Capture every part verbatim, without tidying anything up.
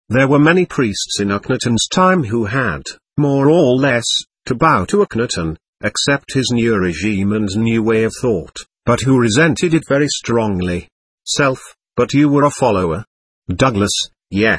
There were many priests in Akhenaten's time who had, more or less, to bow to Akhenaten, accept his new regime and new way of thought, but who resented it very strongly. Self, but you were a follower? Douglas, yes.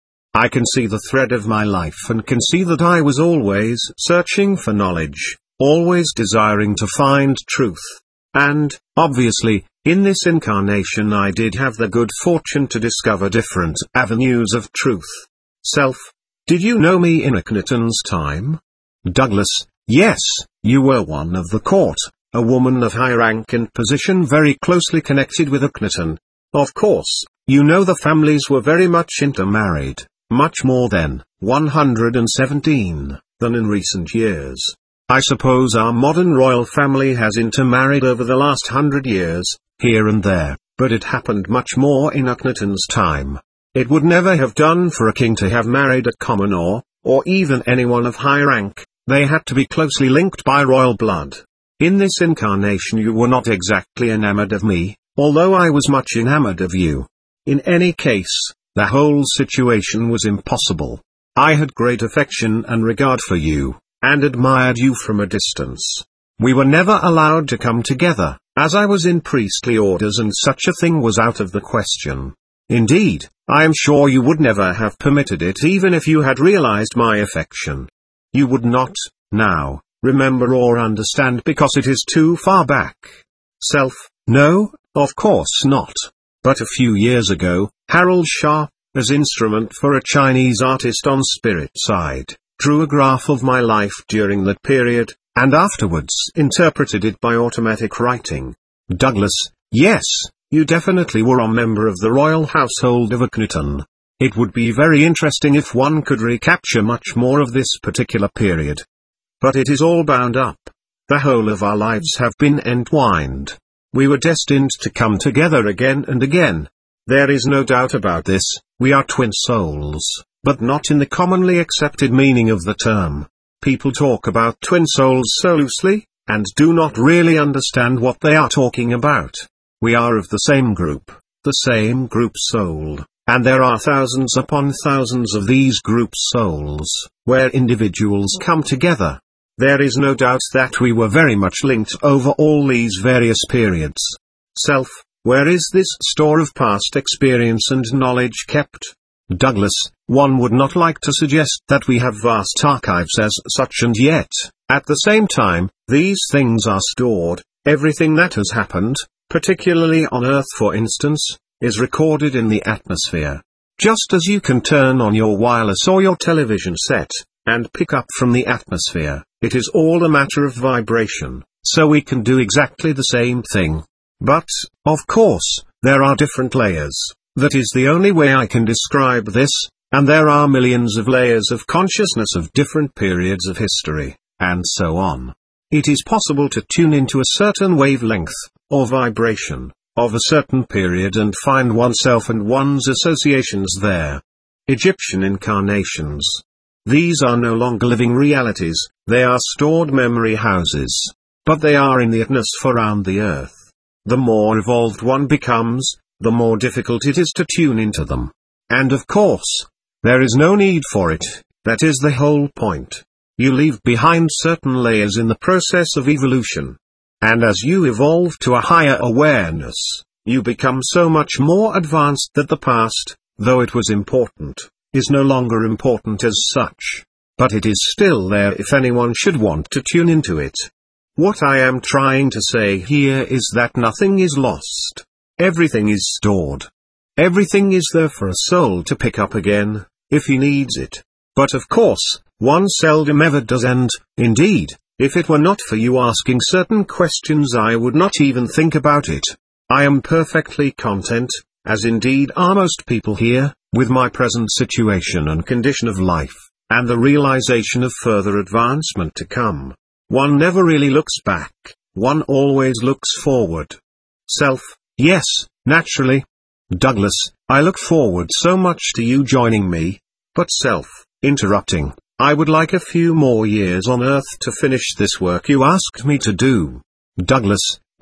I can see the thread of my life and can see that I was always searching for knowledge, always desiring to find truth. And, obviously, in this incarnation I did have the good fortune to discover different avenues of truth. Self, did you know me in Akhenaten's time? Douglas, yes, you were one of the court, a woman of high rank and position very closely connected with Akhenaten. Of course, you know the families were very much intermarried, much more then, one hundred seventeen, than in recent years. I suppose our modern royal family has intermarried over the last hundred years, here and there, but it happened much more in Akhenaten's time. It would never have done for a king to have married a commoner, or even anyone of high rank. They had to be closely linked by royal blood. In this incarnation you were not exactly enamored of me, although I was much enamored of you. In any case, the whole situation was impossible. I had great affection and regard for you, and admired you from a distance. We were never allowed to come together, as I was in priestly orders and such a thing was out of the question. Indeed, I am sure you would never have permitted it even if you had realized my affection. You would not, now, remember or understand because it is too far back. Self, no, of course not. But a few years ago, Harold Shah, as instrument for a Chinese artist on spirit side, drew a graph of my life during that period, and afterwards interpreted it by automatic writing. Douglas, yes, you definitely were a member of the royal household of Akhenaten. It would be very interesting if one could recapture much more of this particular period. But it is all bound up. The whole of our lives have been entwined. We were destined to come together again and again. There is no doubt about this, we are twin souls, but not in the commonly accepted meaning of the term. People talk about twin souls so loosely, and do not really understand what they are talking about. We are of the same group, the same group soul, and there are thousands upon thousands of these group souls, where individuals come together. There is no doubt that we were very much linked over all these various periods. Self, where is this store of past experience and knowledge kept? Douglas, one would not like to suggest that we have vast archives as such, and yet, at the same time, these things are stored. Everything that has happened, particularly on Earth for instance, is recorded in the atmosphere. Just as you can turn on your wireless or your television set, and pick up from the atmosphere, it is all a matter of vibration, so we can do exactly the same thing. But, of course, there are different layers. That is the only way I can describe this, and there are millions of layers of consciousness of different periods of history, and so on. It is possible to tune into a certain wavelength, or vibration, of a certain period and find oneself and one's associations there. Egyptian incarnations. These are no longer living realities, they are stored memory houses. But they are in the atmosphere around the Earth. The more evolved one becomes, the more difficult it is to tune into them. And of course, there is no need for it, that is the whole point. You leave behind certain layers in the process of evolution. And as you evolve to a higher awareness, you become so much more advanced that the past, though it was important, is no longer important as such. But it is still there if anyone should want to tune into it. What I am trying to say here is that nothing is lost. Everything is stored. Everything is there for a soul to pick up again, if he needs it. But of course, one seldom ever does, and, indeed, if it were not for you asking certain questions I would not even think about it. I am perfectly content, as indeed are most people here, with my present situation and condition of life, and the realization of further advancement to come. One never really looks back, one always looks forward. Self, yes, naturally. Douglas, I look forward so much to you joining me. But self, interrupting, I would like a few more years on Earth to finish this work you asked me to do. Douglas,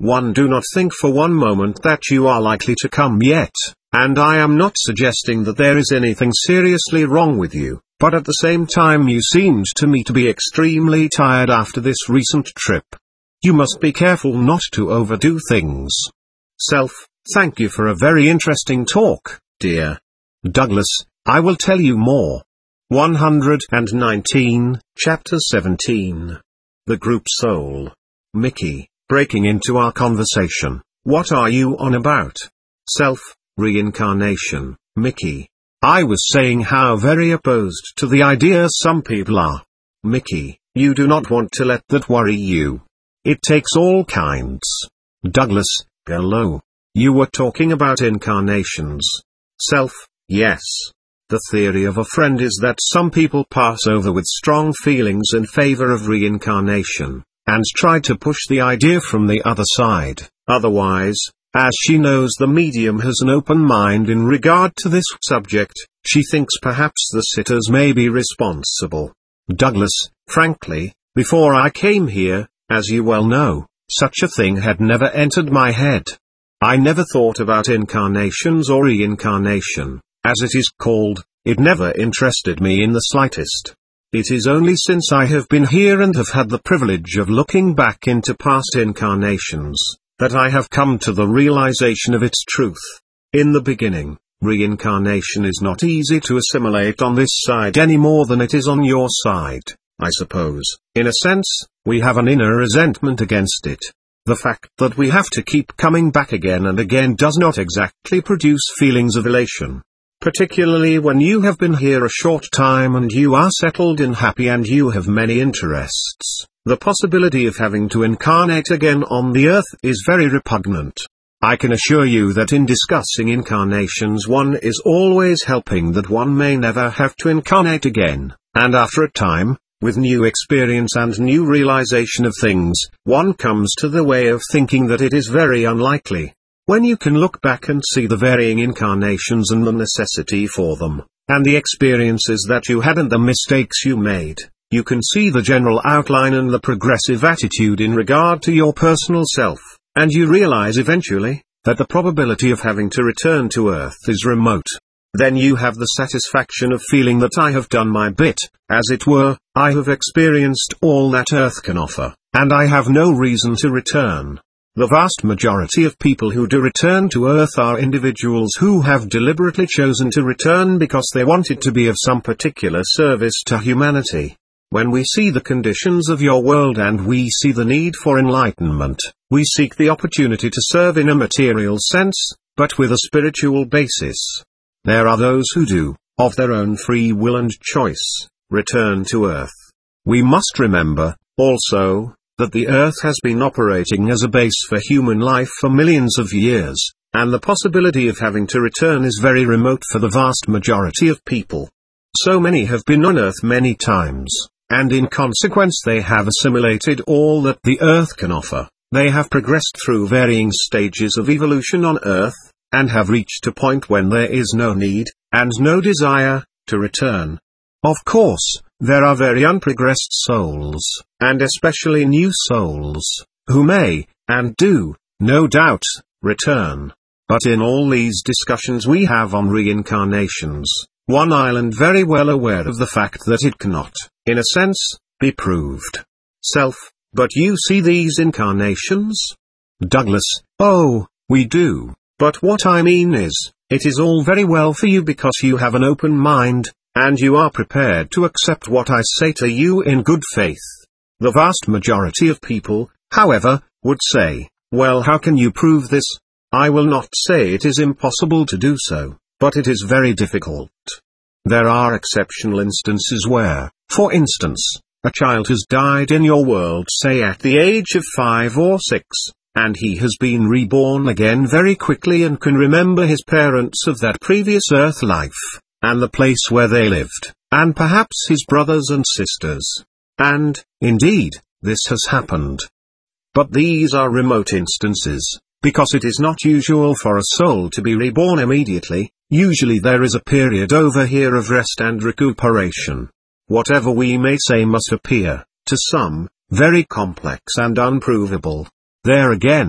One, do not think for one moment that you are likely to come yet, and I am not suggesting that there is anything seriously wrong with you, but at the same time you seemed to me to be extremely tired after this recent trip. You must be careful not to overdo things. Self, thank you for a very interesting talk, dear Douglas. I will tell you more. one hundred nineteen, Chapter seventeen. The Group Soul. Mickey, breaking into our conversation, what are you on about? Self, reincarnation, Mickey. I was saying how very opposed to the idea some people are. Mickey, you do not want to let that worry you. It takes all kinds. Douglas, hello. You were talking about incarnations. Self, yes. The theory of a friend is that some people pass over with strong feelings in favor of reincarnation, and try to push the idea from the other side. Otherwise, as she knows the medium has an open mind in regard to this subject, she thinks perhaps the sitters may be responsible. Douglas, frankly, before I came here, as you well know, such a thing had never entered my head. I never thought about incarnations or reincarnation, as it is called. It never interested me in the slightest. It is only since I have been here and have had the privilege of looking back into past incarnations, that I have come to the realization of its truth. In the beginning, reincarnation is not easy to assimilate on this side any more than it is on your side, I suppose. In a sense, we have an inner resentment against it. The fact that we have to keep coming back again and again does not exactly produce feelings of elation. Particularly when you have been here a short time and you are settled and happy and you have many interests. The possibility of having to incarnate again on the earth is very repugnant. I can assure you that in discussing incarnations one is always helping that one may never have to incarnate again, and after a time, with new experience and new realization of things, one comes to the way of thinking that it is very unlikely. When you can look back and see the varying incarnations and the necessity for them, and the experiences that you had and the mistakes you made, you can see the general outline and the progressive attitude in regard to your personal self, and you realize eventually, that the probability of having to return to Earth is remote. Then you have the satisfaction of feeling that I have done my bit, as it were, I have experienced all that Earth can offer, and I have no reason to return. The vast majority of people who do return to Earth are individuals who have deliberately chosen to return because they wanted to be of some particular service to humanity. When we see the conditions of your world and we see the need for enlightenment, we seek the opportunity to serve in a material sense, but with a spiritual basis. There are those who do, of their own free will and choice, return to Earth. We must remember, also, that the Earth has been operating as a base for human life for millions of years, and the possibility of having to return is very remote for the vast majority of people. So many have been on Earth many times, and in consequence they have assimilated all that the Earth can offer. They have progressed through varying stages of evolution on Earth, and have reached a point when there is no need, and no desire, to return. Of course, there are very unprogressed souls, and especially new souls, who may, and do, no doubt, return. But in all these discussions we have on reincarnations, one island very well aware of the fact that it cannot, in a sense, be proved. Self, but you see these incarnations? Douglas, oh, we do, but what I mean is, it is all very well for you because you have an open mind, and you are prepared to accept what I say to you in good faith. The vast majority of people, however, would say, well, how can you prove this? I will not say it is impossible to do so, but it is very difficult. There are exceptional instances where, for instance, a child has died in your world, say at the age of five or six, and he has been reborn again very quickly and can remember his parents of that previous earth life, and the place where they lived, and perhaps his brothers and sisters. And, indeed, this has happened. But these are remote instances, because it is not usual for a soul to be reborn immediately. Usually there is a period over here of rest and recuperation. Whatever we may say must appear, to some, very complex and unprovable. There again,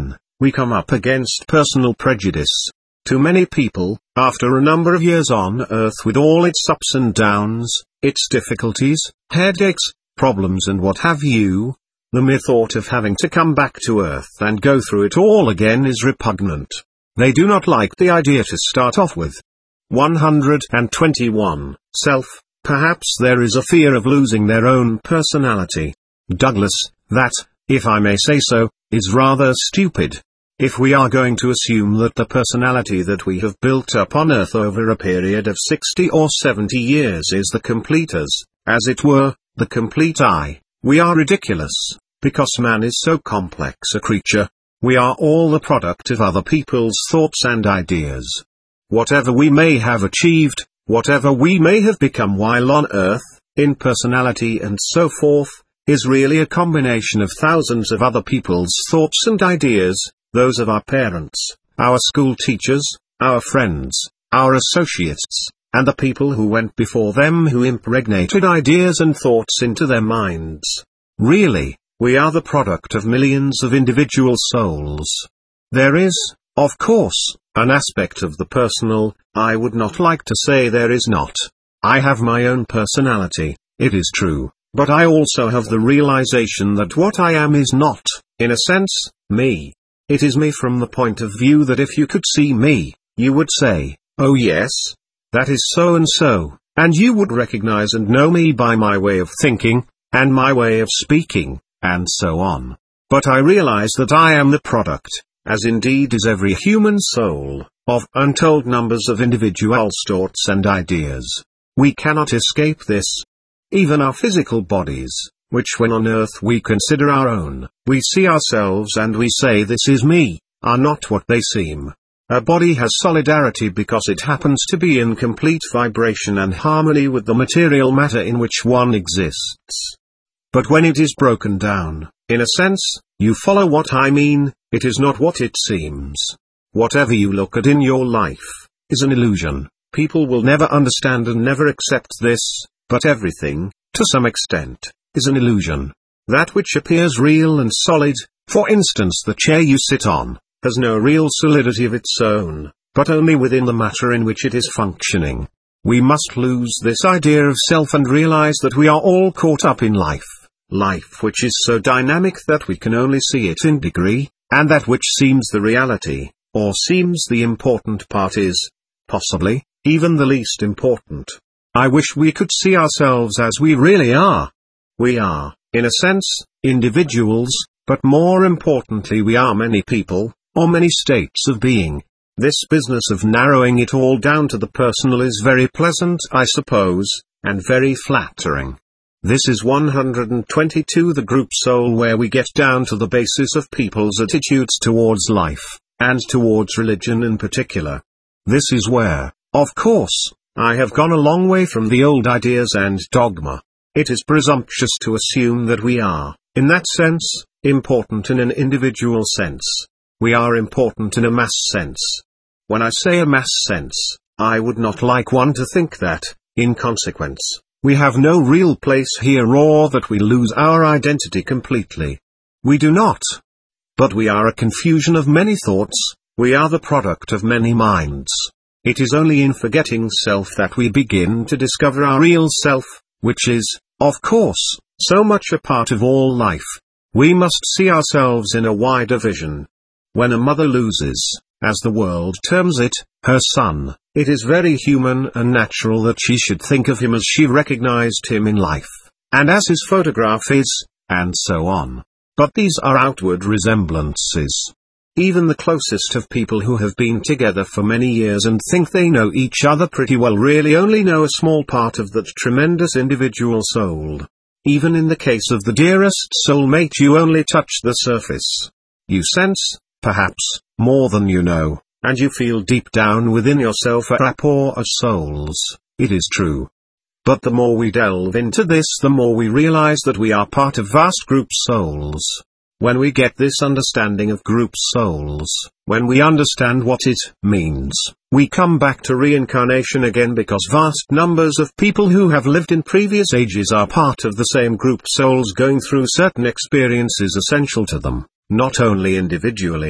we come up against personal prejudice. To many people, after a number of years on Earth with all its ups and downs, its difficulties, headaches, problems and what have you, the mere thought of having to come back to Earth and go through it all again is repugnant. They do not like the idea to start off with. one hundred twenty-one. Self. Perhaps there is a fear of losing their own personality. Douglas, that, if I may say so, is rather stupid. If we are going to assume that the personality that we have built up on Earth over a period of sixty or seventy years is the complete us, as it were, the complete I, we are ridiculous, because man is so complex a creature. We are all the product of other people's thoughts and ideas. Whatever we may have achieved, whatever we may have become while on Earth, in personality and so forth, is really a combination of thousands of other people's thoughts and ideas, those of our parents, our school teachers, our friends, our associates, and the people who went before them who impregnated ideas and thoughts into their minds. Really, we are the product of millions of individual souls. There is, of course, an aspect of the personal. I would not like to say there is not. I have my own personality, it is true, but I also have the realization that what I am is not, in a sense, me. It is me from the point of view that if you could see me, you would say, oh yes, that is so and so, and you would recognize and know me by my way of thinking, and my way of speaking, and so on. But I realize that I am the product, as indeed is every human soul, of untold numbers of individual thoughts and ideas. We cannot escape this. Even our physical bodies, which when on Earth we consider our own, we see ourselves and we say this is me, are not what they seem. A body has solidarity because it happens to be in complete vibration and harmony with the material matter in which one exists. But when it is broken down, in a sense, you follow what I mean, it is not what it seems. Whatever you look at in your life, is an illusion. People will never understand and never accept this, but everything, to some extent, is an illusion. That which appears real and solid, for instance the chair you sit on, has no real solidity of its own, but only within the matter in which it is functioning. We must lose this idea of self and realize that we are all caught up in life, life which is so dynamic that we can only see it in degree, and that which seems the reality, or seems the important part is, possibly, even the least important. I wish we could see ourselves as we really are. We are, in a sense, individuals, but more importantly we are many people, or many states of being. This business of narrowing it all down to the personal is very pleasant, I suppose, and very flattering. This is one hundred twenty-two, the group soul, where we get down to the basis of people's attitudes towards life, and towards religion in particular. This is where, of course, I have gone a long way from the old ideas and dogma. It is presumptuous to assume that we are, in that sense, important in an individual sense. We are important in a mass sense. When I say a mass sense, I would not like one to think that, in consequence, we have no real place here or that we lose our identity completely. We do not. But we are a confusion of many thoughts, we are the product of many minds. It is only in forgetting self that we begin to discover our real self, which is, of course, so much a part of all life. We must see ourselves in a wider vision. When a mother loses, as the world terms it, her son, it is very human and natural that she should think of him as she recognized him in life, and as his photograph is, and so on. But these are outward resemblances. Even the closest of people who have been together for many years and think they know each other pretty well really only know a small part of that tremendous individual soul. Even in the case of the dearest soulmate you only touch the surface. You sense, perhaps, more than you know, and you feel deep down within yourself a rapport of souls, it is true. But the more we delve into this, the more we realize that we are part of vast group souls. When we get this understanding of group souls, when we understand what it means, we come back to reincarnation again because vast numbers of people who have lived in previous ages are part of the same group souls going through certain experiences essential to them, not only individually, but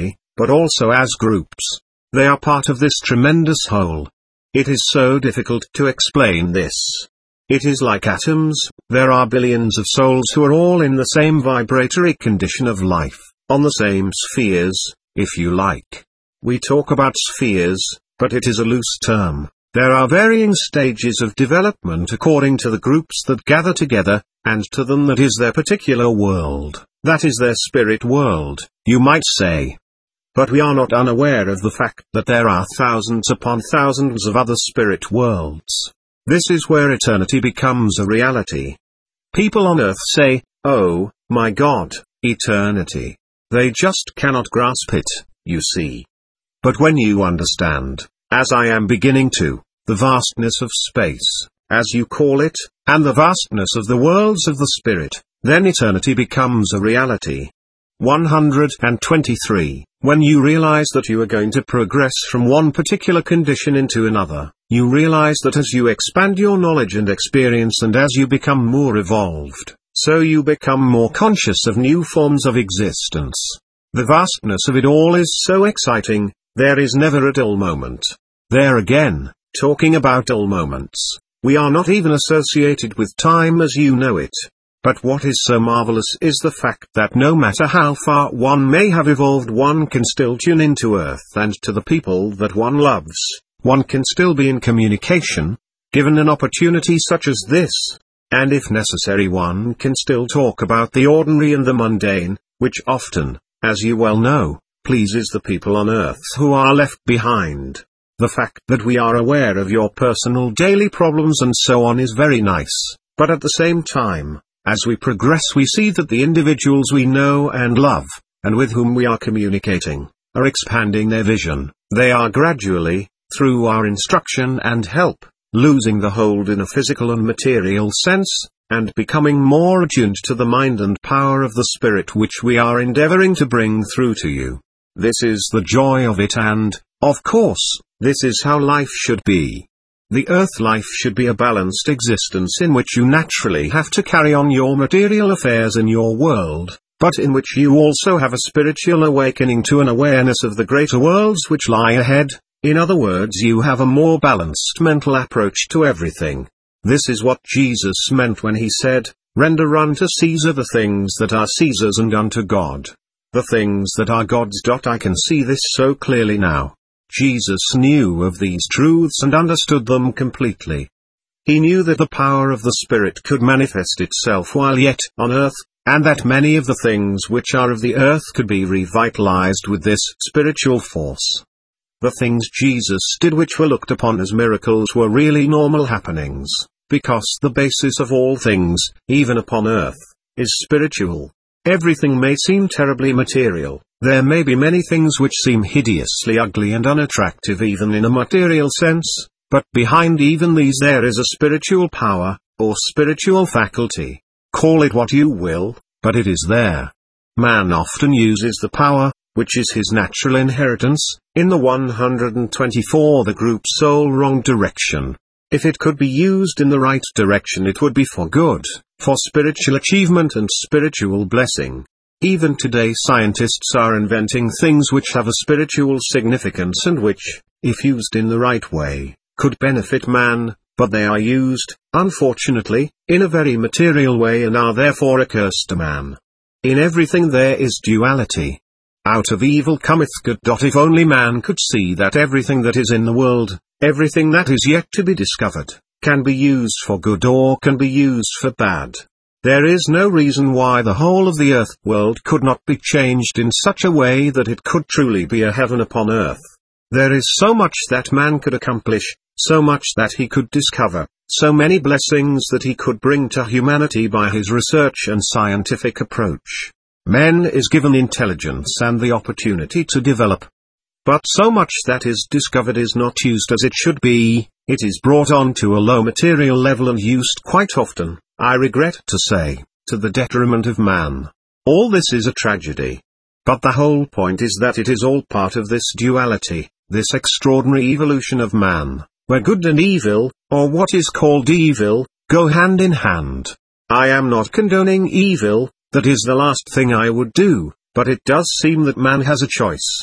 but also as groups. They are part of this tremendous whole. It is so difficult to explain this. It is like atoms. There are billions of souls who are all in the same vibratory condition of life, on the same spheres, if you like. We talk about spheres, but it is a loose term. There are varying stages of development according to the groups that gather together, and to them that is their particular world, that is their spirit world, you might say. But we are not unaware of the fact that there are thousands upon thousands of other spirit worlds. This is where eternity becomes a reality. People on earth say, "Oh, my God, eternity." They just cannot grasp it, you see. But when you understand, as I am beginning to, the vastness of space, as you call it, and the vastness of the worlds of the spirit, then eternity becomes a reality. one hundred twenty-three. When you realize that you are going to progress from one particular condition into another, you realize that as you expand your knowledge and experience and as you become more evolved, so you become more conscious of new forms of existence. The vastness of it all is so exciting, there is never a dull moment. There again, talking about dull moments, we are not even associated with time as you know it. But what is so marvelous is the fact that no matter how far one may have evolved, one can still tune into Earth and to the people that one loves. One can still be in communication, given an opportunity such as this. And if necessary, one can still talk about the ordinary and the mundane, which often, as you well know, pleases the people on Earth who are left behind. The fact that we are aware of your personal daily problems and so on is very nice, but at the same time, as we progress we see that the individuals we know and love, and with whom we are communicating, are expanding their vision. They are gradually, through our instruction and help, losing the hold in a physical and material sense, and becoming more attuned to the mind and power of the Spirit which we are endeavoring to bring through to you. This is the joy of it, and, of course, this is how life should be. The earth life should be a balanced existence in which you naturally have to carry on your material affairs in your world, but in which you also have a spiritual awakening to an awareness of the greater worlds which lie ahead. In other words, you have a more balanced mental approach to everything. This is what Jesus meant when he said, "Render unto Caesar the things that are Caesar's and unto God the things that are God's." I can see this so clearly now. Jesus knew of these truths and understood them completely. He knew that the power of the Spirit could manifest itself while yet on earth, and that many of the things which are of the earth could be revitalized with this spiritual force. The things Jesus did which were looked upon as miracles were really normal happenings, because the basis of all things, even upon earth, is spiritual. Everything may seem terribly material. There may be many things which seem hideously ugly and unattractive even in a material sense, but behind even these there is a spiritual power, or spiritual faculty. Call it what you will, but it is there. Man often uses the power, which is his natural inheritance, in the one hundred twenty-four the group soul wrong direction. If it could be used in the right direction, it would be for good, for spiritual achievement and spiritual blessing. Even today scientists are inventing things which have a spiritual significance and which, if used in the right way, could benefit man, but they are used, unfortunately, in a very material way and are therefore a curse to man. In everything there is duality. Out of evil cometh good. If only man could see that everything that is in the world, everything that is yet to be discovered, can be used for good or can be used for bad. There is no reason why the whole of the earth world could not be changed in such a way that it could truly be a heaven upon earth. There is so much that man could accomplish, so much that he could discover, so many blessings that he could bring to humanity by his research and scientific approach. Man is given intelligence and the opportunity to develop. But so much that is discovered is not used as it should be. It is brought on to a low material level and used quite often, I regret to say, to the detriment of man. All this is a tragedy. But the whole point is that it is all part of this duality, this extraordinary evolution of man, where good and evil, or what is called evil, go hand in hand. I am not condoning evil, that is the last thing I would do, but it does seem that man has a choice.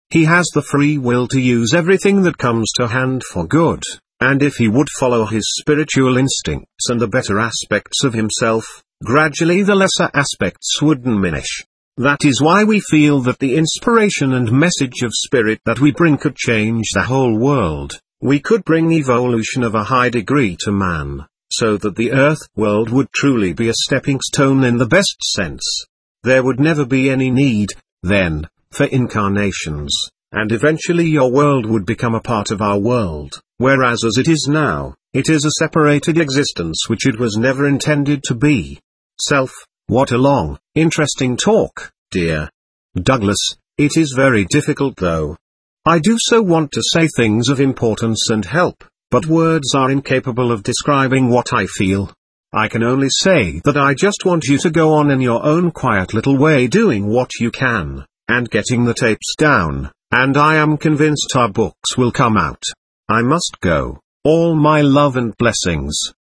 He has the free will to use everything that comes to hand for good, and if he would follow his spiritual instincts and the better aspects of himself, gradually the lesser aspects would diminish. That is why we feel that the inspiration and message of spirit that we bring could change the whole world. We could bring evolution of a high degree to man, so that the earth world would truly be a stepping stone in the best sense. There would never be any need, then, for incarnations, and eventually your world would become a part of our world, whereas as it is now, it is a separated existence which it was never intended to be. Self: what a long, interesting talk, dear Douglas. It is very difficult though. I do so want to say things of importance and help, but words are incapable of describing what I feel. I can only say that I just want you to go on in your own quiet little way doing what you can, and getting the tapes down, and I am convinced our books will come out. I must go. All my love and blessings.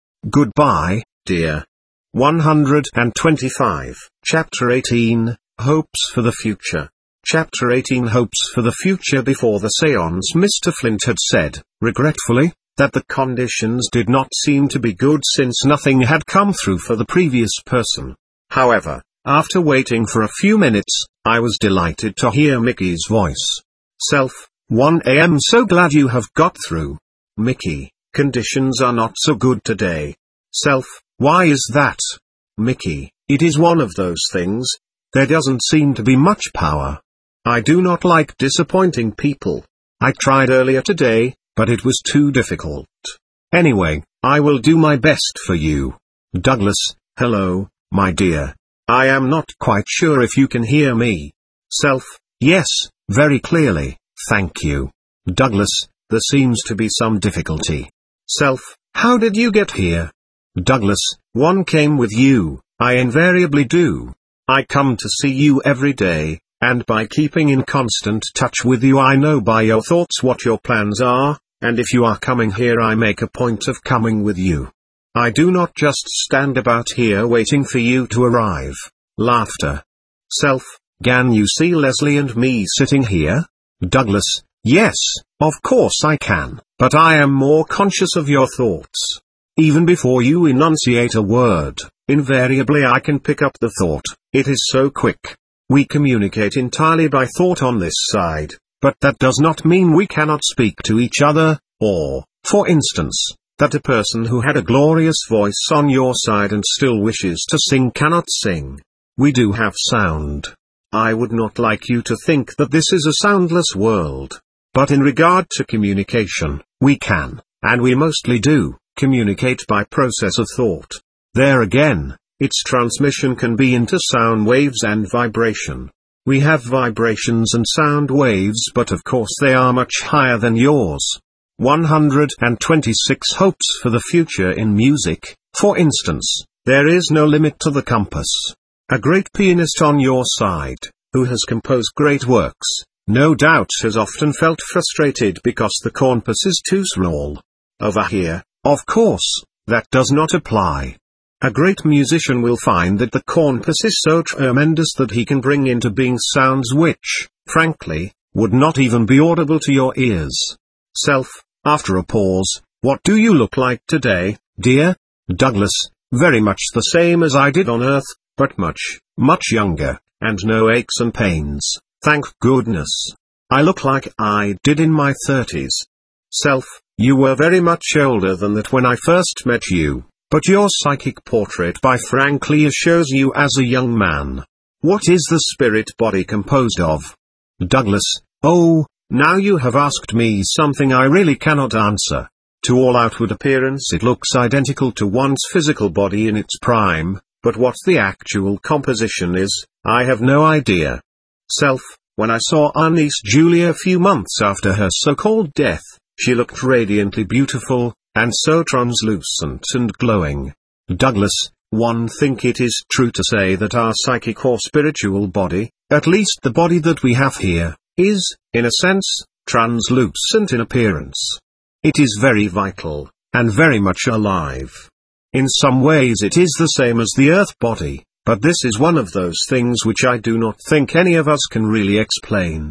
Goodbye, dear. one hundred twenty-five. Chapter eighteen, Hopes for the Future. Chapter eighteen Hopes for the Future. Before the séance, Mister Flint had said, regretfully, that the conditions did not seem to be good since nothing had come through for the previous person. However, after waiting for a few minutes, I was delighted to hear Mickey's voice. Self: one A M So glad you have got through. Mickey: conditions are not so good today. Self: why is that? Mickey: it is one of those things. There doesn't seem to be much power. I do not like disappointing people. I tried earlier today, but it was too difficult. Anyway, I will do my best for you. Douglas: hello, my dear. I am not quite sure if you can hear me. Self: yes, very clearly, thank you. Douglas: there seems to be some difficulty. Self: how did you get here? Douglas: one came with you. I invariably do. I come to see you every day, and by keeping in constant touch with you I know by your thoughts what your plans are, and if you are coming here I make a point of coming with you. I do not just stand about here waiting for you to arrive. Laughter. Self: can you see Leslie and me sitting here? Douglas: yes, of course I can, but I am more conscious of your thoughts. Even before you enunciate a word, invariably I can pick up the thought. It is so quick. We communicate entirely by thought on this side, but that does not mean we cannot speak to each other, or, for instance, that a person who had a glorious voice on your side and still wishes to sing cannot sing. We do have sound. I would not like you to think that this is a soundless world. But in regard to communication, we can, and we mostly do, communicate by process of thought. There again, its transmission can be into sound waves and vibration. We have vibrations and sound waves, but of course they are much higher than yours. one hundred twenty-six Hopes for the Future in music. For instance, there is no limit to the compass. A great pianist on your side, who has composed great works, no doubt has often felt frustrated because the compass is too small. Over here, of course, that does not apply. A great musician will find that the compass is so tremendous that he can bring into being sounds which, frankly, would not even be audible to your ears. Self: after a pause, what do you look like today, dear? Douglas: very much the same as I did on Earth, but much, much younger, and no aches and pains, thank goodness. I look like I did in my thirties. Self: you were very much older than that when I first met you. But your psychic portrait by Frank Lear shows you as a young man. What is the spirit body composed of? Douglas: oh, now you have asked me something I really cannot answer. To all outward appearance it looks identical to one's physical body in its prime, but what the actual composition is, I have no idea. Self: when I saw our niece Julia a few months after her so-called death, she looked radiantly beautiful, and so translucent and glowing. Douglas: one think it is true to say that our psychic or spiritual body, at least the body that we have here, is, in a sense, translucent in appearance. It is very vital, and very much alive. In some ways it is the same as the Earth body, but this is one of those things which I do not think any of us can really explain.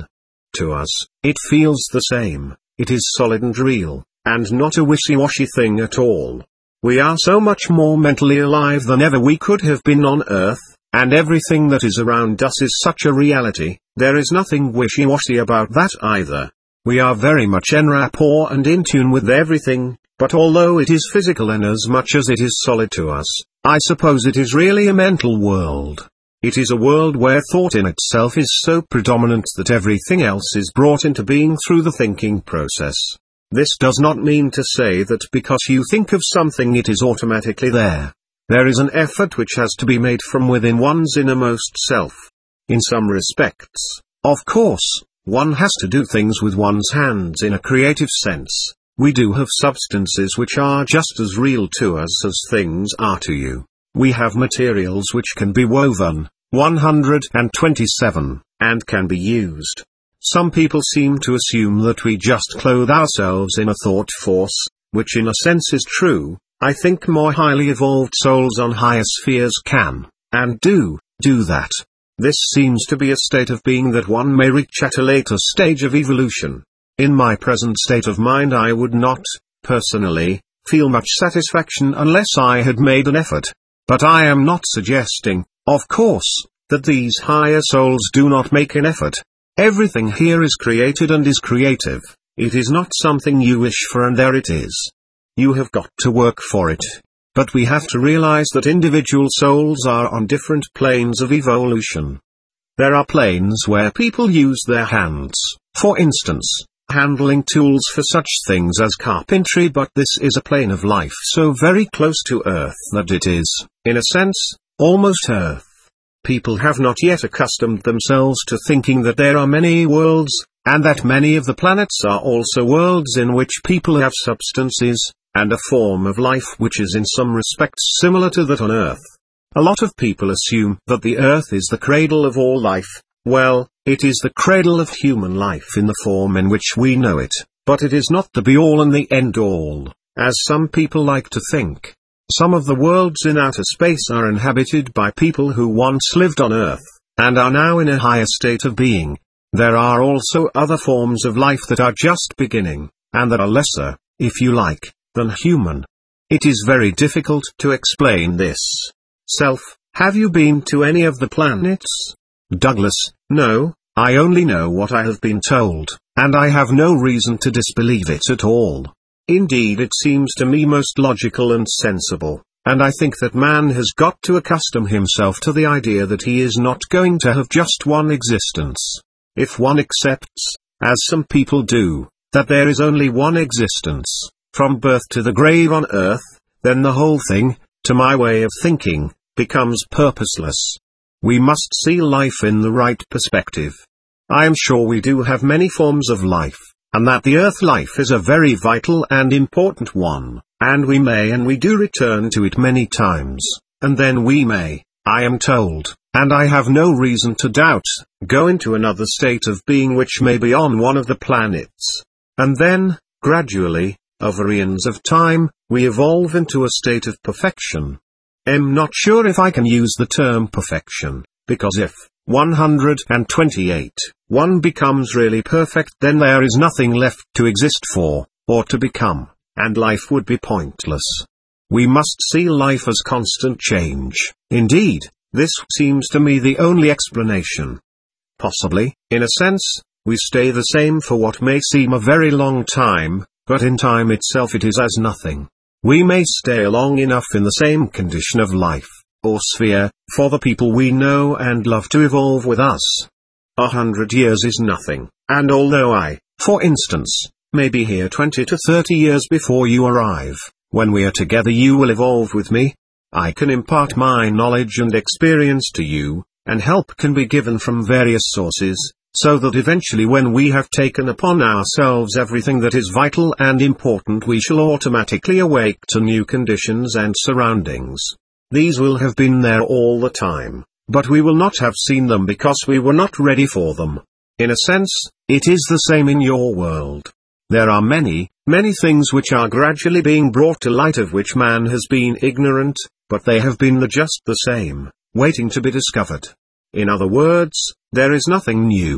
to us, it feels the same, it is solid and real, and not a wishy-washy thing at all. We are so much more mentally alive than ever we could have been on Earth, and everything that is around us is such a reality. There is nothing wishy-washy about that either. We are very much en rapport and in tune with everything, but although it is physical in as much as it is solid to us, I suppose it is really a mental world. It is a world where thought in itself is so predominant that everything else is brought into being through the thinking process. This does not mean to say that because you think of something it is automatically there. There is an effort which has to be made from within one's innermost self. In some respects, of course, one has to do things with one's hands in a creative sense. We do have substances which are just as real to us as things are to you. We have materials which can be woven, one hundred twenty-seven, and can be used. Some people seem to assume that we just clothe ourselves in a thought force, which in a sense is true. I think more highly evolved souls on higher spheres can, and do, do that. This seems to be a state of being that one may reach at a later stage of evolution. In my present state of mind I would not, personally, feel much satisfaction unless I had made an effort. But I am not suggesting, of course, that these higher souls do not make an effort. Everything here is created and is creative. It is not something you wish for and there it is. You have got to work for it. But we have to realize that individual souls are on different planes of evolution. There are planes where people use their hands, for instance, handling tools for such things as carpentry, but this is a plane of life so very close to Earth that it is, in a sense, almost Earth. People have not yet accustomed themselves to thinking that there are many worlds, and that many of the planets are also worlds in which people have substances, and a form of life which is in some respects similar to that on Earth. A lot of people assume that the Earth is the cradle of all life. Well, it is the cradle of human life in the form in which we know it, but it is not the be-all and the end-all, as some people like to think. Some of the worlds in outer space are inhabited by people who once lived on Earth, and are now in a higher state of being. There are also other forms of life that are just beginning, and that are lesser, if you like, than human. It is very difficult to explain this. Self, have you been to any of the planets? Douglas, no, I only know what I have been told, and I have no reason to disbelieve it at all. Indeed, it seems to me most logical and sensible, and I think that man has got to accustom himself to the idea that he is not going to have just one existence. If one accepts, as some people do, that there is only one existence, from birth to the grave on Earth, then the whole thing, to my way of thinking, becomes purposeless. We must see life in the right perspective. I am sure we do have many forms of life, and that the Earth life is a very vital and important one, and we may and we do return to it many times, and then we may, I am told, and I have no reason to doubt, go into another state of being which may be on one of the planets. And then, gradually, over eons of time, we evolve into a state of perfection. I'm not sure if I can use the term perfection, because if, one hundred twenty-eight, one becomes really perfect, then there is nothing left to exist for, or to become, and life would be pointless. We must see life as constant change. Indeed, this seems to me the only explanation. Possibly, in a sense, we stay the same for what may seem a very long time, but in time itself it is as nothing. We may stay long enough in the same condition of life, or sphere, for the people we know and love to evolve with us. A hundred years is nothing, and although I, for instance, may be here twenty to thirty years before you arrive, when we are together you will evolve with me. I can impart my knowledge and experience to you, and help can be given from various sources, so that eventually when we have taken upon ourselves everything that is vital and important we shall automatically awake to new conditions and surroundings. These will have been there all the time, but we will not have seen them because we were not ready for them. In a sense, it is the same in your world. There are many, many things which are gradually being brought to light of which man has been ignorant, but they have been just the same, waiting to be discovered. In other words, there is nothing new,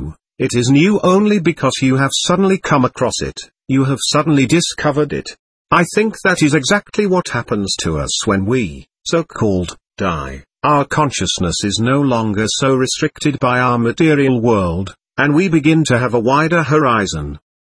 It is new only because you have suddenly come across it, you have suddenly discovered it. I think that is exactly what happens to us when we, so-called, die. Our consciousness is no longer so restricted by our material world, and we begin to have a wider horizon.